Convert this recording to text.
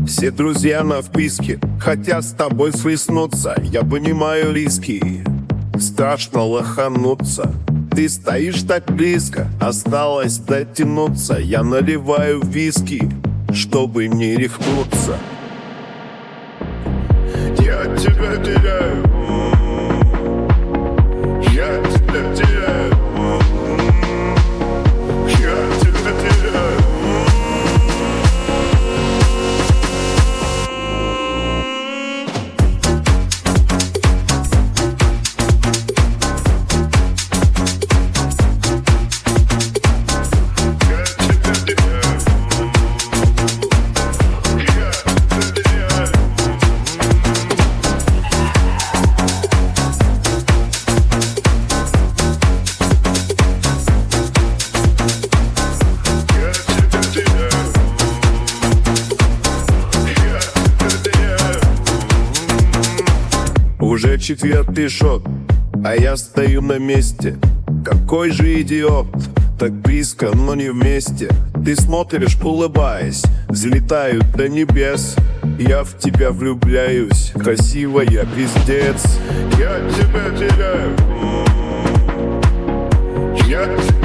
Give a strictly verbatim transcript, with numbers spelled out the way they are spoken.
Все друзья на вписке хотят с тобой свистнуться. Я понимаю риски, страшно лохануться. Ты стоишь так близко, осталось дотянуться. Я наливаю виски, чтобы не рехнуться. Я тебя теряю, я тебя теряю, я тебя теряю. Уже четвертый шот, а я стою на месте. Какой же идиот, так близко, но не вместе. Ты смотришь, улыбаясь, взлетаю до небес. Я в тебя влюбляюсь, красивая, пиздец. Я тебя теряю, я тебя